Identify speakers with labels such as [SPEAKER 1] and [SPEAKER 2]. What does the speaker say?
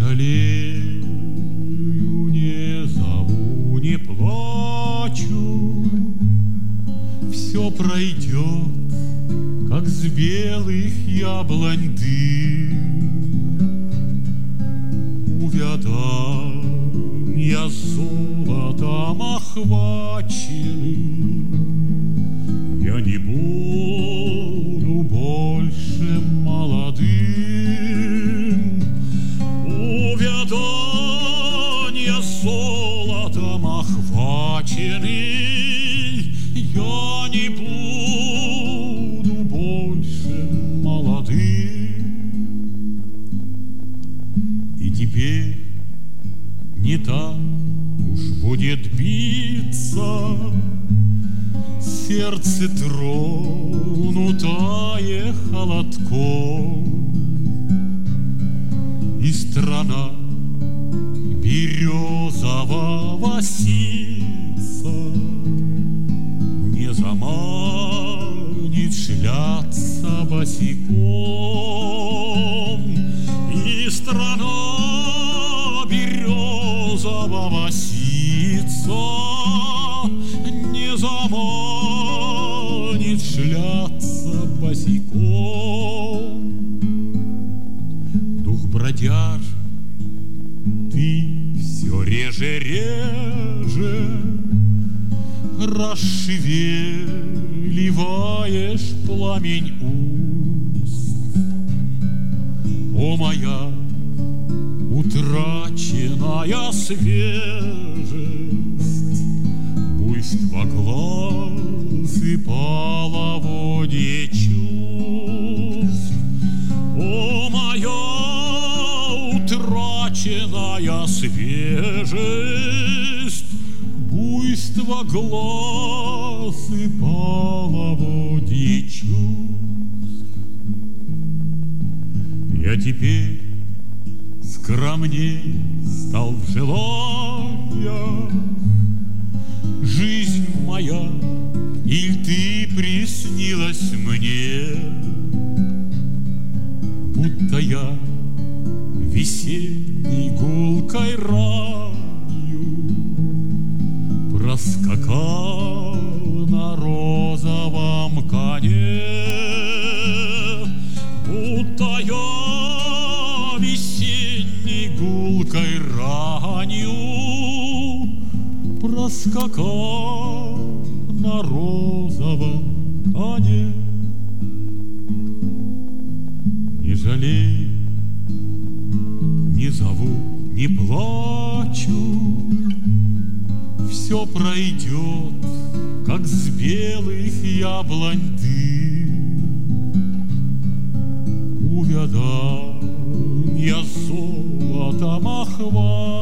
[SPEAKER 1] жалею, не зову, не плачу, все пройдет, как с белых яблонь дым. Увяданья золотом охвачены, я не буду больше молодым. Увяданья золотом охвачены, я не буду больше молодым. И теперь не так уж будет биться сердце, тронутое холодком, и страна березового ситца не заманит шляться босиком, и страна березового ситца не заманит шляться босиком. Дух бродяж, ты все реже расшевеливаешь пламень уст. О, моя утраченная свежесть, буйство глаз и половодье чувств. О, моя утраченная свежесть, буйство глаз и половодье чувств. Я теперь скромней стал в желаниях. Жизнь моя, иль ты приснилась мне, будто я весенней гулкой раю проскакал на розовом коне, будто я весенней гулкой ранью проскакал на розовом коне. Не жалею, не зову, не плачу, все пройдет, как с белых яблонь дым. Увяданья золотом охвачены,